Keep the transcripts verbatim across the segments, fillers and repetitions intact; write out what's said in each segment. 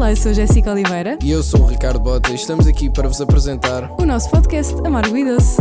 Olá, eu sou a Jéssica Oliveira. E eu sou o Ricardo Bota e estamos aqui para vos apresentar o nosso podcast Amargo e Doce.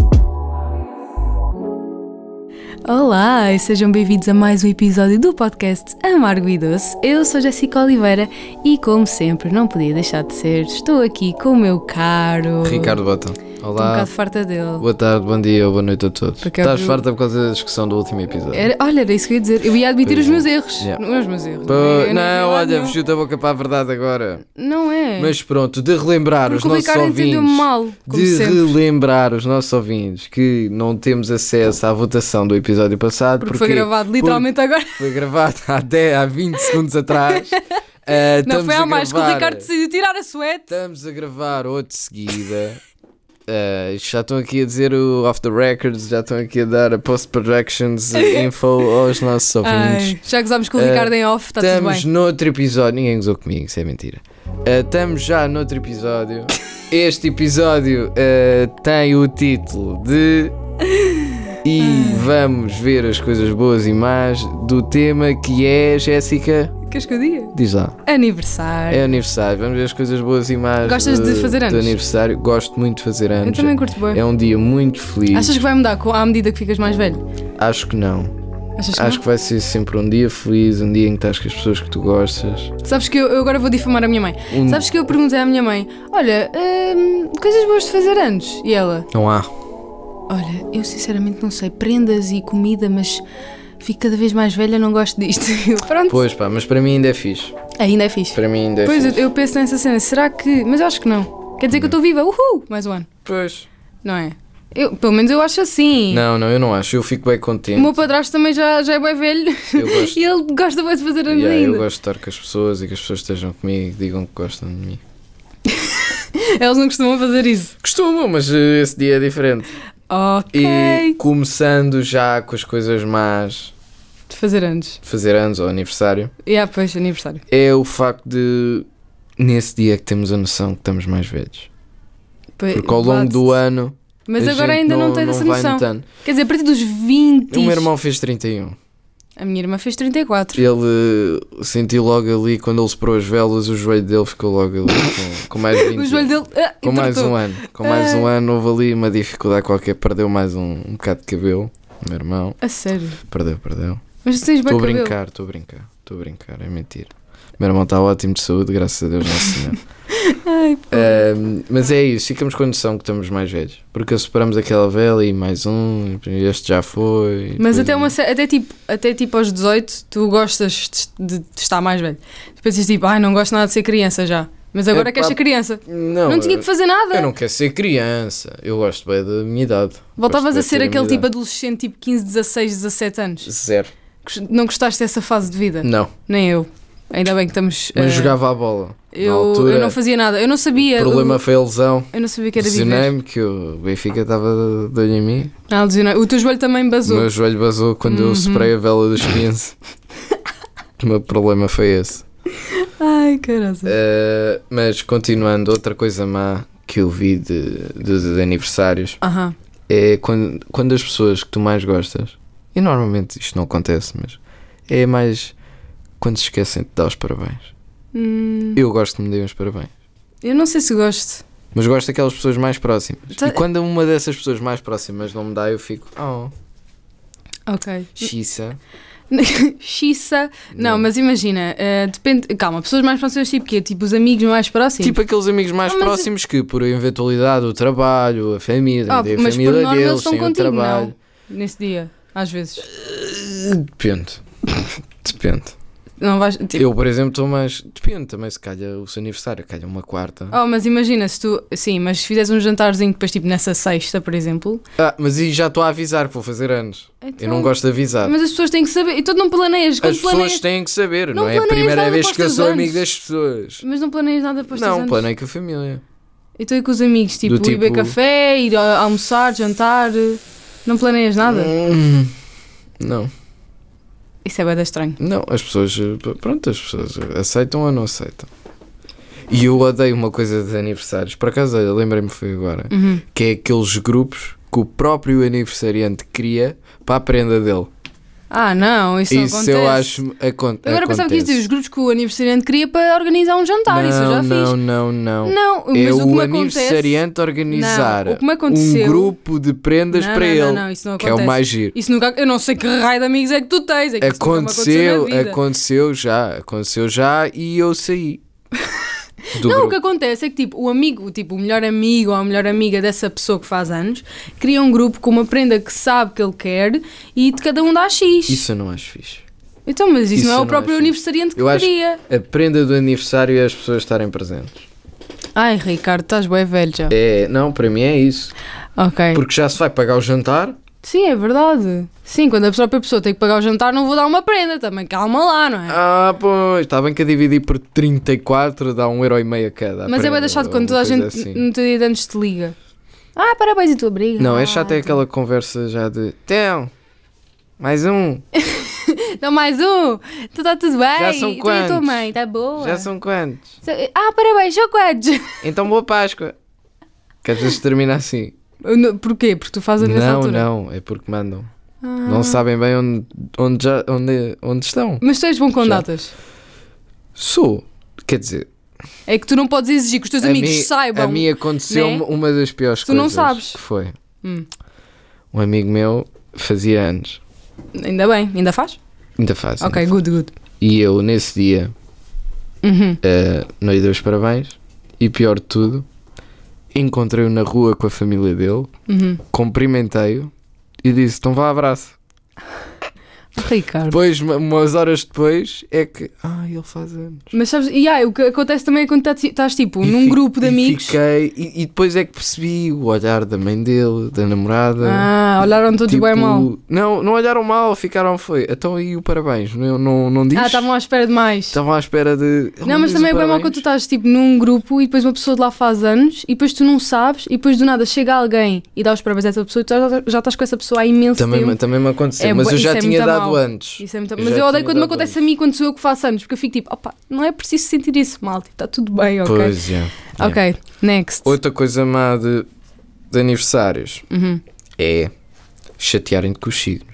Olá e sejam bem-vindos a mais um episódio do podcast Amargo e Doce. Eu sou a Jéssica Oliveira e, como sempre, não podia deixar de ser, estou aqui com o meu caro... Ricardo Bota. Olá. Estou um bocado farta dele. Boa tarde, bom dia ou boa noite a todos. Porque Estás eu... farta por causa da discussão do último episódio? Era, olha, era isso que eu ia dizer. Eu ia admitir pois os meus é. erros. Yeah. Não, os meus erros. Pô, não, não, não olha, chuta a boca para a verdade agora. Não é. Mas pronto, de relembrar Porque os o nossos Ricardo ouvintes. entendeu-me mal, como de sempre. relembrar os nossos ouvintes que não temos acesso à votação do episódio passado. Porque, porque foi gravado literalmente porque agora. Foi gravado há, dez, há vinte segundos atrás. Uh, não foi há mais gravar, que o Ricardo decidiu tirar a suéte. Estamos a gravar outro de seguida. Uh, já estão aqui a dizer o off the records, já estão aqui a dar a post-productions info aos nossos ouvintes. Ai, já gozámos com o Ricardo uh, em off, está tudo bem. Estamos noutro episódio, ninguém gozou comigo, isso é mentira. Uh, estamos já noutro episódio. Este episódio uh, tem o título de E vamos ver as coisas boas e más do tema que é, Jéssica. Queres que eu diga? Diz lá. Aniversário. É aniversário, vamos ver as coisas boas e más. Gostas do, de fazer anos? Do aniversário, gosto muito de fazer anos. Eu também curto bem. É um dia muito feliz. Achas que vai mudar à medida que ficas mais velho? Acho que não. Achas que Acho não? que vai ser sempre um dia feliz, um dia em que estás com as pessoas que tu gostas. Sabes que eu, eu agora vou difamar a minha mãe. Um... Sabes que eu perguntei à minha mãe: olha, hum, coisas boas de fazer anos? E ela: não há. olha, eu sinceramente não sei, prendas e comida, mas fico cada vez mais velha, não gosto disto. Pronto. Pois pá, mas para mim ainda é fixe. Ainda é fixe. Para mim ainda é pois fixe. eu, eu penso nessa cena, será que. Mas eu acho que não. Quer dizer que eu estou viva, uhul! Mais um ano. Pois. Não é? Eu, pelo menos eu acho assim. Não, não, eu não acho. Eu fico bem contente. O meu padrasto também já, já é bem velho. Eu gosto... E ele gosta bem de fazer anos yeah, ainda. Eu gosto de estar com as pessoas e que as pessoas estejam comigo e digam que gostam de mim. Eles não costumam fazer isso. Costumam, mas uh, esse dia é diferente. Ok. E começando já com as coisas más de fazer anos. De fazer anos ou aniversário. E yeah, pois, aniversário. É o facto de nesse dia que temos a noção que estamos mais velhos. Pois, porque ao longo bate-te. do ano. Mas agora ainda não, não tens essa noção. Notando. Quer dizer, a partir dos vinte. O meu irmão fez trinta e um. A minha irmã fez trinta e quatro. Ele uh, sentiu logo ali, quando ele separou as velas, o joelho dele ficou logo ali com, com mais vinte. O joelho dele. Ah, com mais um ano. Com mais ah. um ano houve ali uma dificuldade qualquer. Perdeu mais um, um bocado de cabelo. O meu irmão. A sério? Perdeu, perdeu. Mas tu tens bem cabelo. Estou a brincar, estou a brincar. Estou a brincar, é mentira. O meu irmão está ótimo de saúde, graças a Deus, Nosso Senhor. Ai, uh, mas é isso, ficamos com a noção que estamos mais velhos. Porque separamos aquela vela e mais um, este já foi. Mas até, uma, até, tipo, até tipo aos dezoito tu gostas de, de estar mais velho. Depois dizes tipo, ai, não gosto nada de ser criança já. Mas agora é, queres ser criança. Não, não tinha que fazer nada. Eu não quero ser criança. Eu gosto bem da minha idade. Voltavas a ser aquele tipo adolescente, tipo quinze, dezasseis, dezassete anos? Zero. Não gostaste dessa fase de vida? Não. Nem eu. Ainda bem que estamos... Mas uh, jogava a bola. Eu, altura, eu não fazia nada. Eu não sabia... O problema eu, foi a lesão. Eu não sabia que era viver. Lesionei-me que o Benfica estava de olho em mim. Ah, lesionei. O teu joelho também basou. O meu joelho basou quando uhum. eu separei a vela dos quinze. O meu problema foi esse. Ai, caralho. Uh, mas continuando, outra coisa má que eu vi de, de, de aniversários uh-huh. é quando, quando as pessoas que tu mais gostas, e normalmente isto não acontece, mas é mais quando se esquecem de dar os parabéns. Hum. Eu gosto de me dar os parabéns. Eu não sei se gosto. Mas gosto daquelas pessoas mais próximas. Tá. E quando uma dessas pessoas mais próximas não me dá, eu fico, oh, ok. Xissa. Xissa. Não, não, mas imagina, uh, depende. Calma, pessoas mais próximas, tipo quê? Tipo os amigos mais próximos? Tipo aqueles amigos mais não, próximos que, por eventualidade, o trabalho, a família, oh, a mas família por norma, deles, eles estão têm o contigo, trabalho. Não, nesse dia, às vezes. Uh, depende. Depende. Não vais, tipo... Eu, por exemplo, estou mais. Depende também se calha o seu aniversário, calha uma quarta. Oh, mas imagina se tu. Sim, mas se fizeres um jantarzinho depois, tipo nessa sexta, por exemplo. Ah, mas e já estou a avisar que vou fazer anos. Então, eu não gosto de avisar. Mas as pessoas têm que saber. E tu não planeias. As pessoas planeias... têm que saber, não, não é a primeira vez que eu sou anos. amigo das pessoas. Mas não planeias nada para os teus Não, anos. planeio com a família. E tu e com os amigos, tipo, tipo... ir beber café, ir almoçar, jantar. Não planeias nada? Hum, não. Isso é bem estranho. Não, as pessoas, pronto, as pessoas aceitam ou não aceitam. E eu odeio uma coisa de aniversários. Por acaso, olha, lembrei-me foi agora. Uhum. Que é aqueles grupos que o próprio aniversariante cria para a prenda dele. Ah, não, isso, não Isso acontece. eu acho. Acon Agora pensava que ias dizer os grupos que o aniversariante queria para organizar um jantar, não, isso eu já não, fiz. Não, não, não. Mas é o que o me aniversariante acontece... organizar não, o que me aconteceu... um grupo de prendas não, para não, ele, não, não, isso não que é acontece. o mais giro. Isso nunca... Eu não sei que raio de amigos é que tu tens. É que aconteceu, isso aconteceu já, aconteceu já e eu saí. Do não, grupo. o que acontece é que tipo, o amigo, tipo, o melhor amigo ou a melhor amiga dessa pessoa que faz anos cria um grupo com uma prenda que sabe que ele quer e de cada um dá X. Isso eu não acho fixe. Então, mas isso, Isso não é eu o não próprio acho aniversariante que Eu acho queria. A prenda do aniversário é as pessoas estarem presentes. Ai, Ricardo, estás bem velho já. É, não, para mim é isso. Ok. Porque já se vai pagar o jantar. Sim, é verdade. Sim, quando a própria pessoa tem que pagar o jantar, não vou dar uma prenda também. Calma lá, não é? Ah, pois, está bem que a dividir por trinta e quatro dá um euro e meio a cada. Mas é bem deixado quando toda a gente assim. no teu dia de antes te liga. Ah, parabéns e tua briga. Não, é ah, chato é tu... aquela conversa já de Então, mais um. Então mais um. Tu está tudo bem? Já são tu quantos? e a tua mãe, está boa? Já são quantos? Ah, parabéns, são quantos? Então boa Páscoa. Que às vezes termina assim. Porquê? Porque tu fazes nessa Não, altura? não, é porque mandam. Ah. Não sabem bem onde, onde, já, onde, onde estão. Mas tu és bom com Já. datas? Sou, quer dizer, É que tu não podes exigir que os teus a amigos mim, saibam. a mim aconteceu né? uma das piores Tu coisas. não sabes. Que foi. Hum. Um amigo meu fazia anos. Ainda bem, ainda faz? Ainda faz. Ok, ainda good, good. faz. E eu, nesse dia, Uhum. uh, não lhe dei os parabéns. E pior de tudo, encontrei-o na rua com a família dele, Uhum. cumprimentei-o e disse: então vá, abraço. Ricardo. Depois, uma- umas horas depois, é que, ah, ele faz anos. Mas sabes, e ah, o que acontece também é quando estás, estás tipo E num fi- grupo de e amigos. Fiquei, e, e depois é que percebi o olhar da mãe dele, da namorada. Ah, olharam todos tipo, bem mal. Não, não olharam mal, ficaram, foi. Então aí o parabéns, não, não, não diz? Ah, estavam à espera de mais. Estavam à espera de. Não, mas também é bem mal quando tu estás tipo num grupo e depois uma pessoa de lá faz anos e depois tu não sabes e depois do nada chega alguém e dá os parabéns a essa pessoa e tu já, já estás com essa pessoa há imenso Também, tempo. também me aconteceu, É mas bué- eu já isso é tinha muito dado mau. antes. Isso é muito... Eu Mas já eu odeio tinha quando me dado acontece antes. a mim quando sou eu que faço anos, porque eu fico tipo, opa, não é preciso sentir isso mal, tipo, está tudo bem, ok? Pois é. Ok, next. Outra coisa má de, de aniversários Uhum. é chatearem-te com os signos.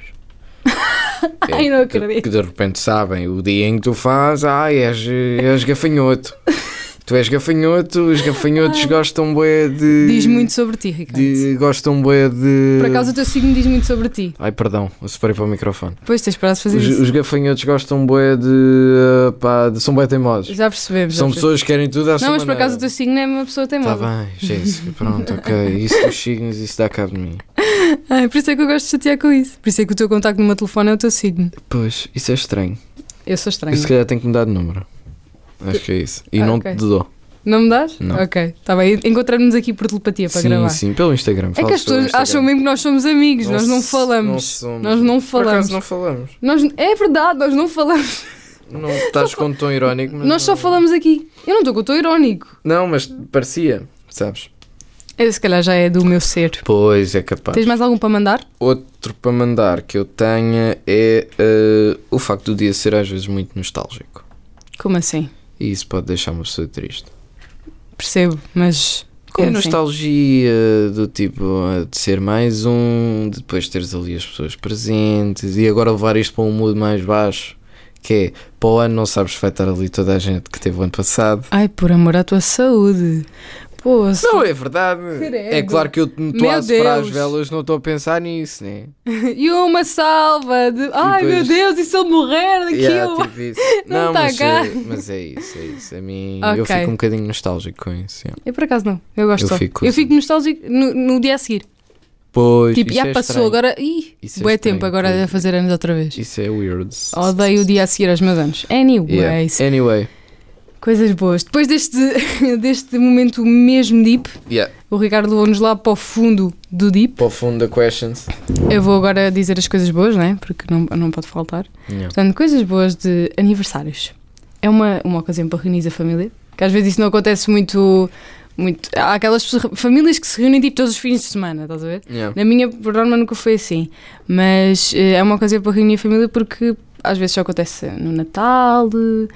É, Ai, não que- acredito. Que de repente sabem o dia em que tu fazes, ai, és, és gafanhoto. Tu és gafanhoto, os gafanhotos gostam bué de. Diz muito sobre ti, Ricardo. de, Gostam bué de. Por acaso o teu signo diz muito sobre ti. Ai, perdão, eu separei para o microfone. Depois tens parado de fazer Os, isso. os gafanhotos gostam bué de. uh, pá, de- são bué teimosos. Já percebemos. já São percebemos. pessoas que querem tudo à sua Não, mas por maneira. acaso o teu signo é uma pessoa teimosa. Tá bem, Jéssica, pronto, ok. Isso dos signos, isso dá cabo de mim. Ah, por isso é que eu gosto de chatear com isso. Por isso é que o teu contacto no meu telefone é o teu signo. Pois, isso é estranho. Eu sou Eu estranha. se calhar tenho que mudar de número. Acho que é isso. E Ah, não ok. te dou. Não me dás? Não. Ok, está bem. Encontramos-nos aqui por telepatia para sim, gravar. sim, pelo Instagram. É falo que as pelo pessoas Instagram. acham mesmo que nós somos amigos, nós não se- falamos. Não somos. Nós não Por falamos. acaso não falamos. Nós, é verdade, nós não falamos. Não estás com um tom irónico, mas. Nós só não... falamos aqui. Eu não estou com o teu irónico. Não, mas parecia, sabes? Esse se calhar já é do meu ser. Pois, é capaz. Tens mais algum para mandar? Outro para mandar que eu tenha é eh, o facto do dia ser às vezes muito nostálgico. Como assim? E isso pode deixar uma pessoa triste. Percebo, mas. Como é assim? nostalgia do tipo eh, de ser mais um, de depois teres ali as pessoas presentes e agora levar isto para um mood mais baixo, que é para o ano não sabes se vai estar ali toda a gente que teve o ano passado. Ai, por amor à tua saúde. Pô, se- Não, é verdade. Credo. É claro que eu me estou Meu a separar as Deus. velas, não estou a pensar nisso, né? E uma salva de. Ai depois- meu Deus, e se ele morrer daquilo? Yeah, tipo isso. Não Não, tá mas, cá. é, mas é isso, é isso. A mim, Ok. eu fico um bocadinho nostálgico com isso. yeah. Eu por acaso não, eu gosto Eu só. fico eu assim. fico nostálgico no, no dia a seguir. Pois, Tipo, isso já é passou, estranho. agora. Ih, Isso é bué estranho, tempo agora pois. a fazer anos outra vez. Isso é weird. Odeio o dia a seguir aos meus anos. Anyways, Yeah. Anyway, coisas boas. Depois deste, deste momento mesmo deep, yeah. o Ricardo levou-nos lá para o fundo do deep. Para o fundo da questions. Eu vou agora dizer as coisas boas, né? Porque não, não pode faltar. Yeah. Portanto, coisas boas de aniversários. É uma, uma ocasião para reunir a família, que às vezes isso não acontece muito. muito há aquelas pessoas- famílias que se reúnem tipo todos os fins de semana, estás a ver? Yeah. Na minha, por norma, nunca foi assim. Mas eh, é uma ocasião para reunir a família porque às vezes só acontece no Natal,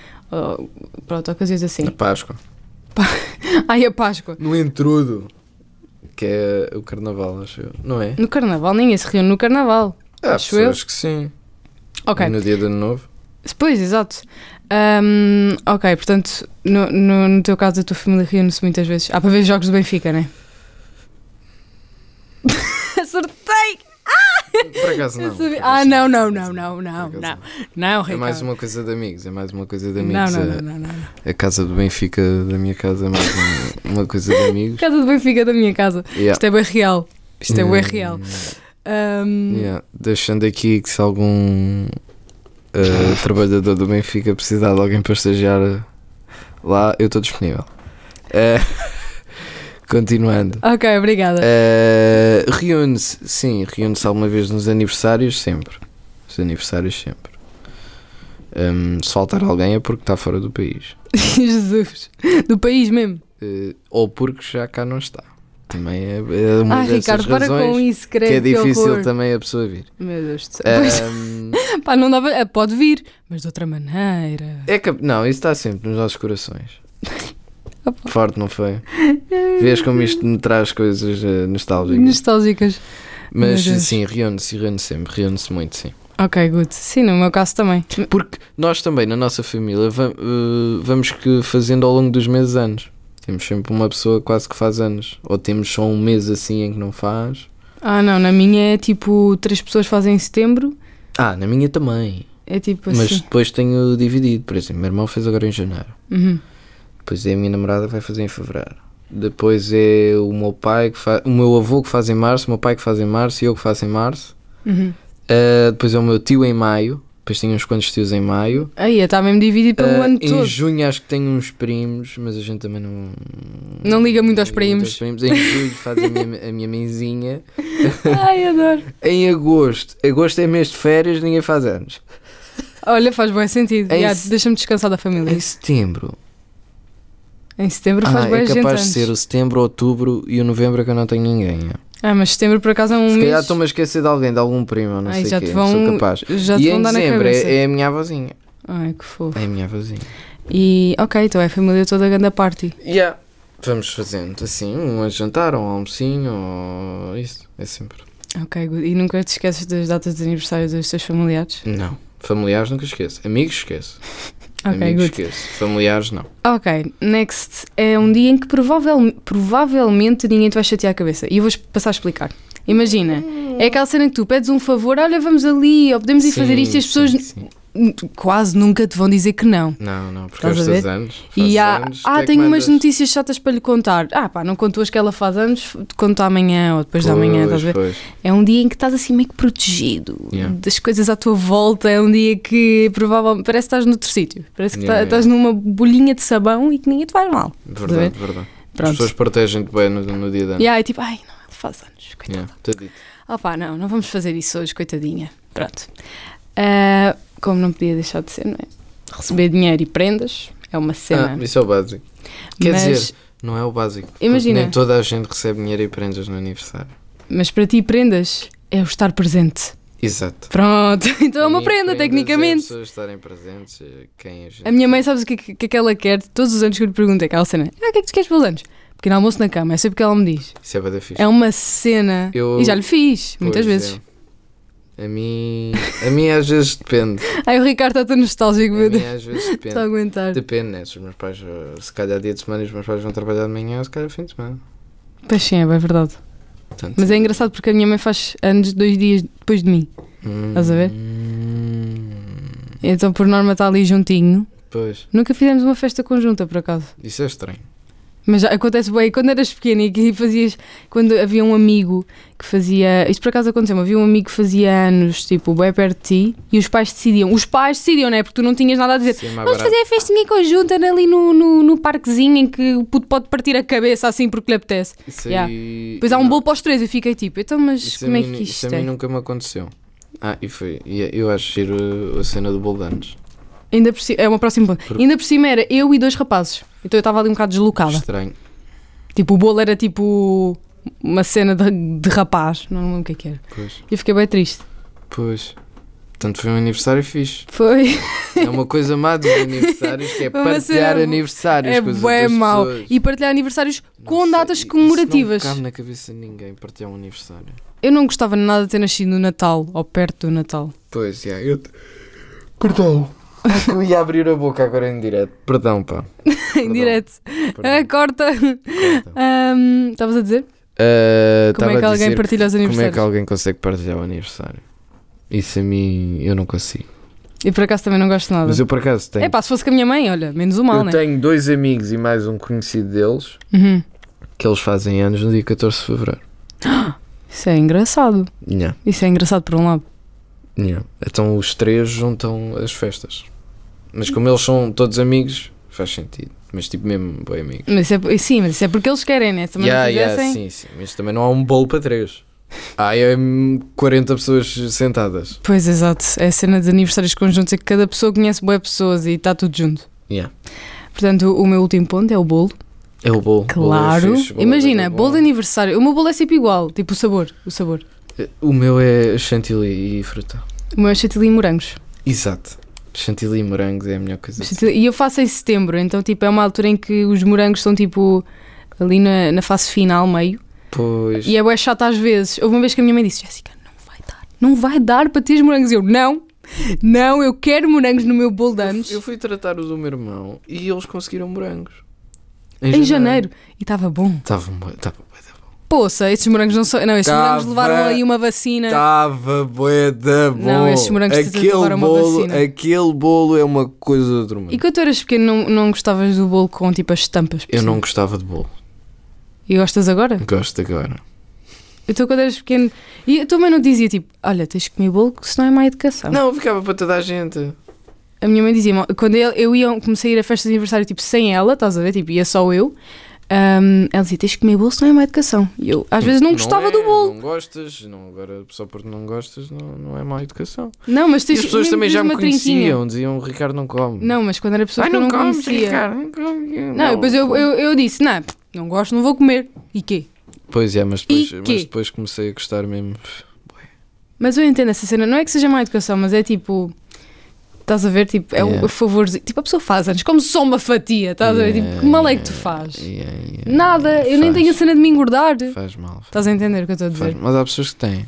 ou, pronto, ocasiões assim. Na Páscoa. Ai, a Páscoa. No entrudo. Que é o carnaval, acho eu. Não é? No Carnaval, ninguém se reúne no Carnaval. Há Acho eu. pessoas que sim. Ok. E no dia do ano novo. Pois, exato. Um, ok, portanto, no, no, no teu caso, a tua família reúne-se muitas vezes. Há para ver jogos do Benfica, não é? Acertei! Por acaso não. Por acaso ah, não, não, não, não, não, Por não. acaso Não, É Ricardo. mais uma coisa de amigos, é mais uma coisa de Não, amigos. não, a, não, não, não, não. a casa do Benfica da minha casa é mais uma, uma coisa de amigos. Casa do Benfica da minha casa. Yeah. Isto é bem real. Isto é bem Hum, real. Um, yeah. Deixando aqui que se algum uh, trabalhador do Benfica precisar de alguém para estagiar lá, eu estou disponível. Uh, continuando. Ok, obrigada. Uh, reúne-se, sim, reúne-se alguma vez nos aniversários, sempre. Os aniversários, sempre. Um, se faltar alguém é porque está fora do país. Jesus. Do país mesmo. Uh, ou porque já cá não está. Também é, é uma Ai, dessas Ricardo, para razões com isso, credo, que é difícil horror. também a pessoa vir. Meu Deus do céu. Pois, Um, pá, não dava. eh, Pode vir, mas de outra maneira. é que, não, isso está sempre nos nossos corações. Forte, não foi? Vês como isto me traz coisas uh, nostálgicas. Nostálgicas. Mas Meu Deus. sim, reúne-se, reúne-se sempre, reúne-se muito, sim. Ok, good. Sim, no meu caso também. Porque nós também, na nossa família, va- uh, vamos que fazendo ao longo dos meses anos. Temos sempre uma pessoa quase que faz anos. Ou temos só um mês assim em que não faz. Ah, não, na minha é tipo, três pessoas fazem em setembro. Ah, na minha também. É tipo Mas assim. depois tenho dividido. Por exemplo, meu irmão fez agora em janeiro. Uhum. Depois é a minha namorada que vai fazer em fevereiro. Depois é o meu pai que faz, o meu avô que faz em março, o meu pai que faz em março e eu que faço em março. Uhum. Uh, depois é o meu tio em maio. Depois tenho uns quantos tios em maio. Aí, está mesmo dividido pelo Uh, ano em todo. junho acho que tenho uns primos, mas a gente também não... Não liga muito aos não liga muito primos. Em julho faz a minha, a minha mãezinha. Ai, adoro. Em agosto, agosto é mês de férias, ninguém faz anos. Olha, faz bem sentido. Em Yeah, se- deixa-me descansar da família. Em setembro, Em setembro faz ah, bem é gente capaz de anos. ser o setembro, outubro e o novembro é que eu não tenho ninguém. é. Ah, mas setembro por acaso é um Se mês. calhar estou-me a esquecer de alguém, de algum primo, não Ai, sei já o quê, te vão- sou capaz. Já te E vão em dar na dezembro cabeça. é, é a minha avózinha. Ai, que fofo. É a minha avózinha. E, ok, então é a família toda a grande party. Yeah. Vamos fazendo assim, um jantar, ou um almocinho, ou isso, é sempre. Ok, good. E nunca te esqueces das datas de aniversário dos teus familiares? Não, familiares nunca esqueço, amigos esqueço. Ok, Amigos good. esqueço, familiares não. Ok, next é um dia em que provavel, provavelmente ninguém te vai chatear a cabeça. E eu vou passar a explicar. Imagina, é aquela cena que tu pedes um favor, olha, vamos ali, ou podemos ir Sim, fazer isto, e as pessoas sim, sim. quase nunca te vão dizer que não. Não, não, porque Estás a estes ver? anos. E fazes há, anos, ah, tu é que tenho umas mandas. notícias chatas para lhe contar. Ah, pá, não conto hoje que ela faz anos, conto amanhã ou depois da manhã, estás a ver? Pois, É um dia em que estás assim meio que protegido Yeah. das coisas à tua volta. É um dia que provavelmente parece que estás noutro sítio. Parece que Yeah, tá- estás numa bolinha de sabão e que ninguém te faz mal. verdade, verdade. As Pronto. pessoas protegem-te bem no, no dia da E aí, tipo, ai, não, ele faz anos, coitada. Yeah, tá dito. Ah pá, não, não vamos fazer isso hoje, coitadinha. Pronto. Ah, como não podia deixar de ser, não é? Receber dinheiro e prendas é uma cena. Ah, isso é o básico. Quer Mas- dizer, não é o básico. porque Imagina. Nem toda a gente recebe dinheiro e prendas no aniversário. Mas para ti, prendas é o estar presente. Exato. Pronto, então é uma Para mim, prenda, prendas É tecnicamente. as pessoas estarem presentes, eh, quem a gente. A minha mãe, sabes o que, que, que ela quer? Todos os anos que eu lhe pergunto, é aquela cena: ah, o que é que tu queres pelos anos? Pequeno almoço na cama, é sempre que ela me diz. Isso é bada fixe. É uma cena. Eu- E já lhe fiz, muitas Pois, vezes. é. A mim, a mim às vezes depende. Ai, o Ricardo está tão nostálgico, A meu mim Deus. às vezes Estou a depende. aguentar. Depende, né? Se os meus pais, eh, se calhar dia de semana e os meus pais vão trabalhar de manhã, se calhar fim de semana. Pois sim, é bem verdade. Portanto, Mas é engraçado porque a minha mãe faz anos dois dias depois de mim. Estás a ver? Hum, Então, por norma, está ali juntinho. Pois, Nunca fizemos uma festa conjunta, por acaso. isso é estranho. Mas já acontece bem, quando eras pequena e que fazias, quando havia um amigo que fazia, isto por acaso aconteceu, havia um amigo que fazia anos, tipo, bem perto de ti, e os pais decidiam, os pais decidiam, não é? Porque tu não tinhas nada a dizer, Sim, é mais vamos barato. fazer a festinha conjunta ali no, no, no parquezinho em que o puto pode partir a cabeça assim porque lhe apetece. Isso Yeah. aí- Depois há um não, bolo para os três, eu fiquei tipo, então mas isso a como é mim- que Isso isto a mim é? nunca me aconteceu. Ah, e foi. E eu acho giro a cena do bolo de anos. Ainda por cima, é uma próxima ponto. Porque- Ainda por cima era eu e dois rapazes, então eu estava ali um bocado deslocada. Estranho. Tipo, o bolo era tipo uma cena de, de rapaz, não lembro o que é que era. Pois. E eu fiquei bem triste. Pois. Portanto, foi um aniversário fixe. Foi. É uma coisa má dos aniversários que é Uma partilhar cena- aniversários É com as bué outras mau. pessoas. E partilhar aniversários Não com sei, datas isso comemorativas. Não cabe na cabeça de ninguém partilhar um aniversário. Eu não gostava nada de ter nascido no Natal ou perto do Natal. Pois, yeah, eu, Perdão. Eu ia abrir a boca agora em direto. Perdão, pá. Em direto. Ah, corta. Estavas um, a dizer? Uh, como é que alguém partilha os aniversários? Como é que alguém consegue partilhar o aniversário? Isso a mim eu não consigo. E por acaso também não gosto de nada. Mas eu por acaso tenho. É pá, se fosse com a minha mãe, olha, menos o mal, eu né? Eu tenho dois amigos e mais um conhecido deles uhum. que eles fazem anos no dia catorze de fevereiro. Isso é engraçado. Yeah. Isso é engraçado por um lado. Yeah. Então os três juntam as festas. Mas como eles são todos amigos, faz sentido. Mas tipo mesmo bem amigos. Mas é, sim, mas isso é porque eles querem, né? Se também yeah, não quisessem... yeah, sim, sim. Mas também não há um bolo para três. Há é quarenta pessoas sentadas. Pois, exato. É a cena de aniversários conjuntos, é que cada pessoa conhece boas pessoas e está tudo junto. Yeah. Portanto, o meu último ponto é o bolo. É o bolo. Claro. Bolo é fixe, bolo imagina, é bolo de aniversário. O meu bolo é sempre igual, tipo o sabor. O sabor. O meu é chantilly e fruta. O meu é chantilly e morangos. Exato. Chantilly e morangos é a melhor coisa. Chantilly. E eu faço em setembro, então tipo é uma altura em que os morangos estão tipo ali na, na fase final, meio. Pois. E é bué chato às vezes. Houve uma vez que a minha mãe disse: Jéssica, não vai dar. Não vai dar para teres morangos. E eu, não. Não, eu quero morangos no meu bolo de anos. Eu fui tratar o do meu irmão e eles conseguiram morangos. Em, em janeiro. janeiro. E estava bom. Estava bom. Estava bom. Poça, esses morangos não são. Não, esses tava, morangos levaram aí uma vacina. Estava bué da bom. Não, esses morangos levaram uma bolo, vacina. Aquele bolo é uma coisa do outro mundo. E quando tu eras pequeno, não, não gostavas do bolo com tipo as estampas? Eu não gostava de bolo. E gostas agora? Gosto agora. Então quando eras pequeno. E a tua mãe não dizia tipo: olha, tens que comer bolo, que senão é má educação. Não, ficava para toda a gente. A minha mãe dizia: quando eu, eu ia, comecei a ir a festas de aniversário tipo sem ela, estás a ver? Tipo, ia só eu. Um, ela dizia: tens que comer bolo, senão é má educação. E eu às vezes não, não gostava é, do bolo. Não gostas, não, agora só porque não gostas não, não é má educação. Não, mas tens, e as pessoas também já me conheciam, trinquinha. diziam: o Ricardo não come. Não, mas quando era pessoas Ai, que eu não, não comes, conhecia. Ricardo, não, come, não, não, depois eu, eu, eu disse: não, não gosto, não vou comer. E quê? Pois é, mas depois, mas depois comecei a gostar mesmo. Mas eu entendo essa cena, não é que seja má educação, mas é tipo. Estás a ver, tipo, é yeah. o favorzinho. Tipo, a pessoa faz anos, como só uma fatia, estás yeah, a ver? Tipo, que mal é que tu fazes? Yeah, yeah, Nada, yeah, eu faz, nem tenho a cena de me engordar. Faz mal. Faz estás a entender o que eu estou a dizer? Faz, mas há pessoas que têm.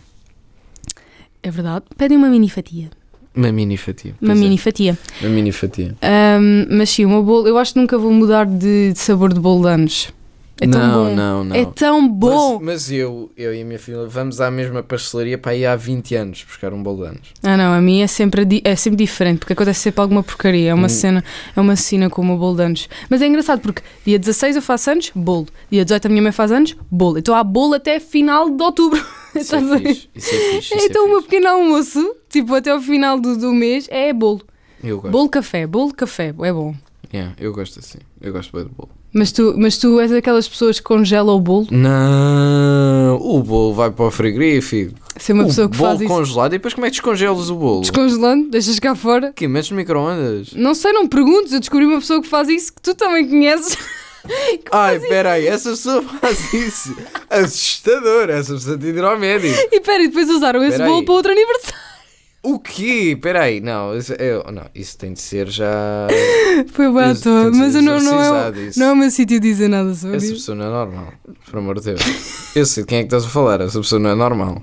É verdade. Pedem uma mini fatia. Uma mini fatia. Uma é. mini fatia. Uma mini fatia. Um, mas sim, o meu bolo, eu acho que nunca vou mudar de, de sabor de bolo de anos. É tão não, bom. não, não. É tão bom. Mas, mas eu, eu e a minha filha vamos à mesma pastelaria para ir há vinte anos buscar um bolo de anos. Ah não, a minha é sempre, é sempre diferente, porque acontece sempre alguma porcaria. É uma hum. cena, é uma cena com o meu bolo de anos. Mas é engraçado porque dia dezasseis eu faço anos, bolo. Dia dezoito a minha mãe faz anos, bolo. Então há bolo até final de outubro. Isso é fixe. Isso é fixe. Isso então é o meu fixe. pequeno almoço, tipo até ao final do, do mês, é bolo. Eu gosto. Bolo café, bolo café, é bom. Yeah, eu gosto assim, eu gosto bem do bolo. Mas tu, mas tu és daquelas pessoas que congelam o bolo? Não, o bolo vai para o frigorífico. Se é uma o pessoa que faz bolo congelado e depois como é que descongelas o bolo? Descongelando, deixas cá fora. Que metes no micro-ondas? Não sei, não perguntes, eu descobri uma pessoa que faz isso que tu também conheces. Ai, espera aí, essa pessoa faz isso. Assustador, essa pessoa tem de ir ao médico. E espera, e depois usaram esse pera bolo aí. para outro aniversário. O quê? Espera aí, não, isso, eu, não, isso tem de ser já... Foi bem à toa, mas eu não, não, é, isso. não é o meu sítio dizer nada sobre Essa isso. pessoa não é normal, por amor de Deus. Eu sei de quem é que estás a falar, essa pessoa não é normal.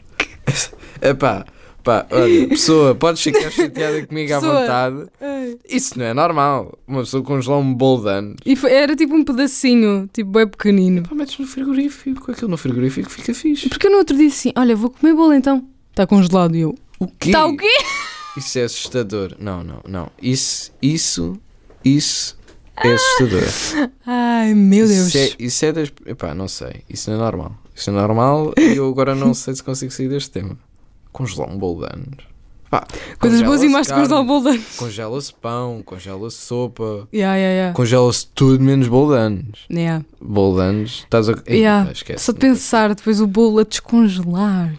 Epá, pá, olha, pessoa, podes ficar chateada comigo pessoa. à vontade. Ai. Isso não é normal, uma pessoa congelar um bolo de anos. E foi, era tipo um pedacinho, tipo bem pequenino. Pá, metes no frigorífico, aquilo no frigorífico fica fixe. Porque eu no outro disse assim, olha, vou comer bolo então. Está congelado e eu... O quê? Está o quê? Isso é assustador. Não, não, não. Isso, isso, isso é assustador. Ai, meu Deus. Isso é, isso é das... Epá, não sei. Isso não é normal. Isso não é normal e eu agora não sei se consigo sair deste tema. Congelar um bolo de anos. Pá, coisas boas e mais de congelar um bolo de anos. Congela-se pão, congela-se sopa. Yeah, yeah, yeah. Congela-se tudo menos bolo de anos. Yeah. Bolo de anos. Estás a... Yeah. Ei, esquece, só de pensar depois o bolo a descongelar.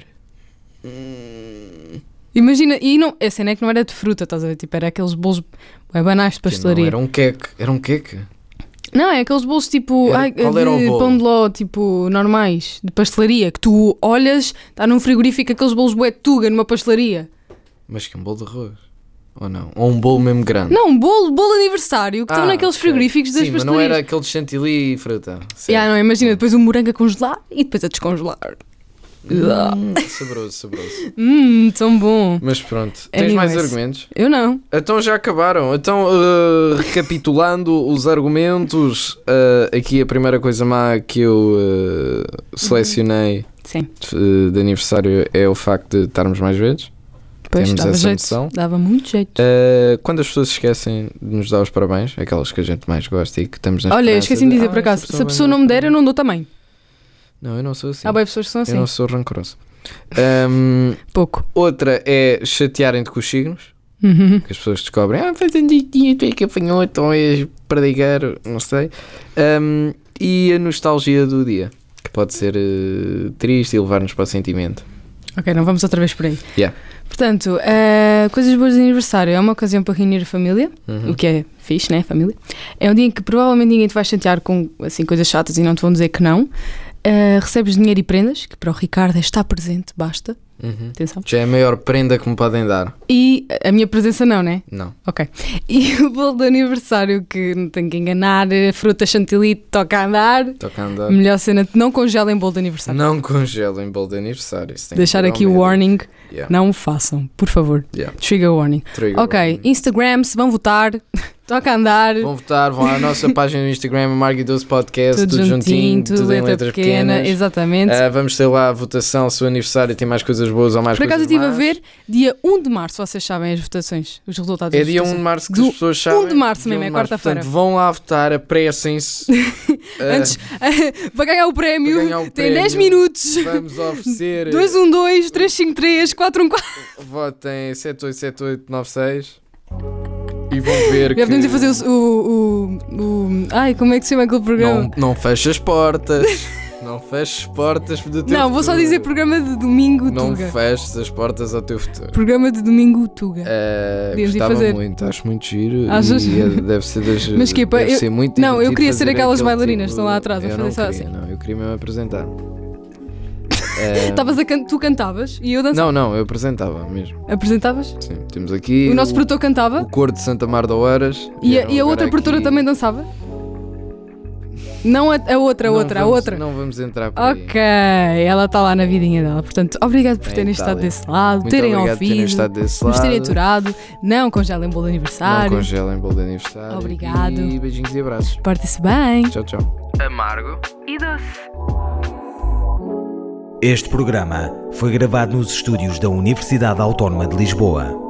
Hum... Imagina, e não, a cena é que não era de fruta, estás a ver? Tipo, era aqueles bolos é, banais de pastelaria. Não, era um queque, era um queque. Não, é aqueles bolos tipo era, ai, qual de era o bolo? Pão de ló, tipo, normais, de pastelaria, que tu olhas, está num frigorífico aqueles bolos bué de tuga numa pastelaria. Mas que um bolo de arroz? Ou não? Ou um bolo mesmo grande? Não, um bolo, bolo aniversário, que ah, estão naqueles okay. frigoríficos das Sim, pastelarias. Mas não era aquele de chantilly e fruta. Yeah, não, imagina, depois o morango a congelar e depois a descongelar. Hum, saboroso, saboroso. Hum, tão bom. Mas pronto, É tens mais nice. argumentos? Eu não. Então já acabaram. Então, uh, recapitulando os argumentos, uh, aqui a primeira coisa má que eu uh, selecionei Sim. uh, de aniversário é o facto de estarmos mais vezes. Pois, Temos dava essa jeito. noção. Dava muito jeito. Uh, quando as pessoas se esquecem de nos dar os parabéns, aquelas que a gente mais gosta e que estamos na Olha, eu esperança esqueci de dizer ah, por acaso. essa Se a pessoa não me der, eu não dou também. Não, eu não sou assim. Há bem pessoas que são assim. Eu não sou rancoroso. Um, Pouco. outra é chatearem-te com os signos. Uhum. Que as pessoas descobrem, ah, fazendo dia, tu é que apanhou, então és perdigueiro, não sei. Um, e a nostalgia do dia, que pode ser uh, triste e levar-nos para o sentimento. Ok, não vamos outra vez por aí. Yeah. Portanto, uh, coisas boas de aniversário é uma ocasião para reunir a família, Uhum. o que é fixe, né? Família. É um dia em que provavelmente ninguém te vai chatear com assim, coisas chatas e não te vão dizer que não. Uh, recebes dinheiro e prendas, que para o Ricardo é estar presente, basta. Uhum. Atenção. Já é a maior prenda que me podem dar. E a minha presença não, né? Não. Ok. E o bolo de aniversário, que não tenho que enganar, fruta chantilly, toca a andar. Toca a andar. Melhor cena, não congelem bolo de aniversário. Não congelem bolo de aniversário. Isso tem Deixar que ir aqui ao o médico. warning, Yeah. não o façam, por favor. Yeah. Trigger warning. Trigger Ok, warning. Instagram, se vão votar, toca a andar. Vão votar, vão à nossa página no Instagram, Margui doze Podcast, Tudo, tudo, juntinho, juntinho, tudo, em letras pequena, pequenas. exatamente. Uh, vamos ter lá a votação se o aniversário tem mais coisas boas ou mais Por acaso eu coisas estive a más. ver, dia um de março, vocês sabem as votações, os resultados É das dia um votações. de março que Do as pessoas sabem. um de março Dia mesmo, um é de março. quarta-feira. Portanto, vão lá votar, apressem-se. Uh, Antes, para ganhar o prémio, Para ganhar o tem dez prémio, minutos. vamos oferecer. dois um dois, três cinco três, quatro um quatro. Votem sete oito sete oito nove seis e vão ver Já que. podemos ir fazer o, o, o, o. Ai, como é que se chama aquele programa? Não, não feches as portas. Não feches as portas do teu Não, vou só futuro. dizer programa de domingo Não Tuga. feches as portas ao teu futuro. Programa de domingo Tuga. Uh, Podíamos ir gostava fazer. muito, acho muito giro. Achas? E é- deve ser das. Mas que, pá, deve eu- ser muito não, eu divertido queria ser fazer aquelas aquele bailarinas que tipo- estão lá atrás a Eu fazer não só queria, assim. Não, eu queria mesmo apresentar. Uh, Estavas a can... Tu cantavas e eu dançava. não, não, eu apresentava mesmo. Apresentavas? Sim, temos aqui O nosso produtor cantava o coro de Santa Mar de Oeiras. e a, Vieram e a agora outra produtora aqui. também dançava? Não a, a outra, a Não outra, a vamos- outra. Não vamos entrar por aí. Ok, ela está lá na vidinha dela. Portanto, obrigado por É, terem Itália. estado desse lado, Muito terem obrigado por terem ouvido, estado desse nos terem lado. aturado. Não congelem bolo de Não aniversário. congelem bolo de aniversário. Obrigado. E beijinhos e abraços. Portem-se bem. Tchau, tchau. Amargo. E doce. Este programa foi gravado nos estúdios da Universidade Autónoma de Lisboa.